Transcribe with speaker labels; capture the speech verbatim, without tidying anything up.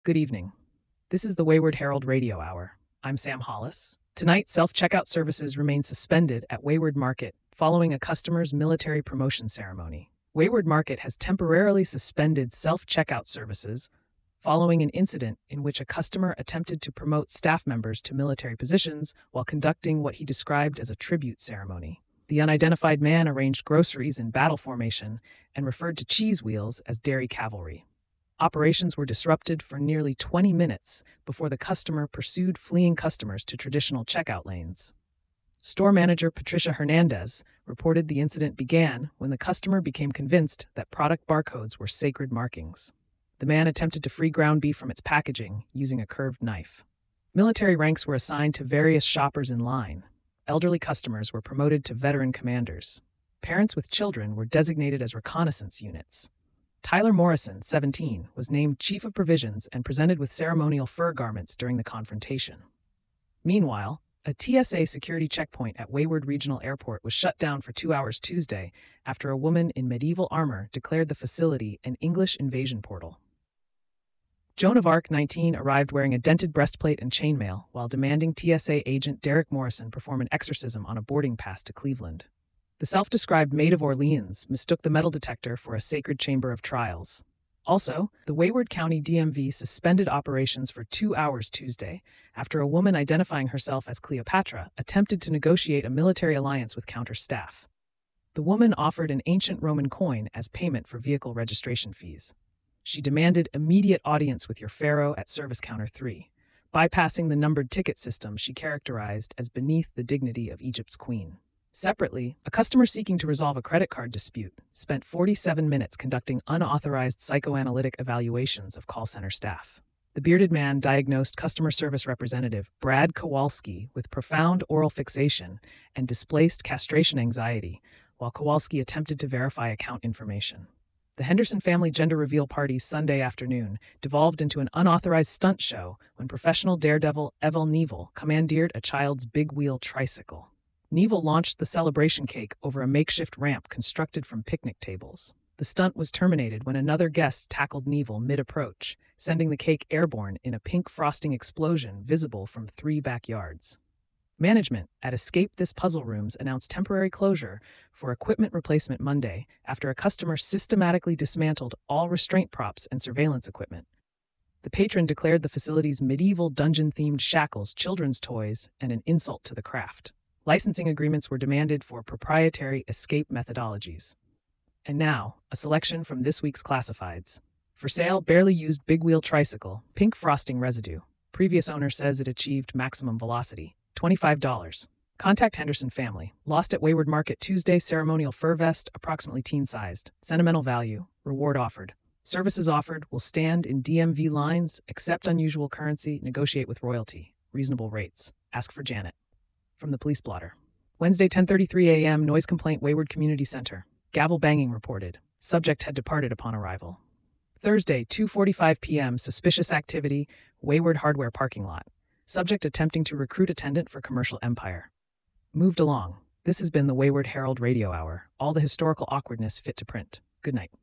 Speaker 1: Good evening. This is the Wayward Herald Radio Hour. I'm Sam Hollis. Tonight, self-checkout services remain suspended at Wayward Market following a customer's military promotion ceremony. Wayward Market has temporarily suspended self-checkout services following an incident in which a customer attempted to promote staff members to military positions while conducting what he described as a tribute ceremony. The unidentified man arranged groceries in battle formation and referred to cheese wheels as dairy cavalry. Operations were disrupted for nearly twenty minutes before the customer pursued fleeing customers to traditional checkout lanes. Store manager Patricia Hernandez reported the incident began when the customer became convinced that product barcodes were sacred markings. The man attempted to free ground beef from its packaging using a curved knife. Military ranks were assigned to various shoppers in line. Elderly customers were promoted to veteran commanders. Parents with children were designated as reconnaissance units. Tyler Morrison, seventeen, was named Chief of Provisions and presented with ceremonial fur garments during the confrontation. Meanwhile, a T S A security checkpoint at Wayward Regional Airport was shut down for two hours Tuesday after a woman in medieval armor declared the facility an English invasion portal. Joan of Arc, nineteen, arrived wearing a dented breastplate and chainmail while demanding T S A agent Derek Morrison perform an exorcism on a boarding pass to Cleveland. The self-described Maid of Orleans mistook the metal detector for a sacred chamber of trials. Also, the Wayward County D M V suspended operations for two hours Tuesday after a woman identifying herself as Cleopatra attempted to negotiate a military alliance with counter staff. The woman offered an ancient Roman coin as payment for vehicle registration fees. She demanded immediate audience with your pharaoh at service counter three, bypassing the numbered ticket system she characterized as beneath the dignity of Egypt's queen. Separately, a customer seeking to resolve a credit card dispute spent forty-seven minutes conducting unauthorized psychoanalytic evaluations of call center staff. The bearded man diagnosed customer service representative Brad Kowalski with profound oral fixation and displaced castration anxiety, while Kowalski attempted to verify account information. The Henderson family gender reveal party Sunday afternoon devolved into an unauthorized stunt show when professional daredevil Evel Neville commandeered a child's big wheel tricycle. Neville launched the celebration cake over a makeshift ramp constructed from picnic tables. The stunt was terminated when another guest tackled Neville mid-approach, sending the cake airborne in a pink frosting explosion visible from three backyards. Management at Escape This Puzzle Rooms announced temporary closure for equipment replacement Monday after a customer systematically dismantled all restraint props and surveillance equipment. The patron declared the facility's medieval dungeon-themed shackles children's toys and an insult to the craft. Licensing agreements were demanded for proprietary escape methodologies. And now, a selection from this week's classifieds. For sale, barely used big wheel tricycle, pink frosting residue. Previous owner says it achieved maximum velocity. twenty-five dollars. Contact Henderson family. Lost at Wayward Market Tuesday. Ceremonial fur vest, approximately teen-sized. Sentimental value. Reward offered. Services offered will stand in D M V lines, accept unusual currency, negotiate with royalty. Reasonable rates. Ask for Janet. From the Police Blotter. Wednesday, ten thirty-three a m Noise complaint, Wayward Community Center. Gavel banging reported. Subject had departed upon arrival. Thursday, two forty-five p m Suspicious activity, Wayward Hardware parking lot. Subject attempting to recruit attendant for Commercial Empire. Moved along. This has been the Wayward Herald Radio Hour. All the historical awkwardness fit to print. Good night.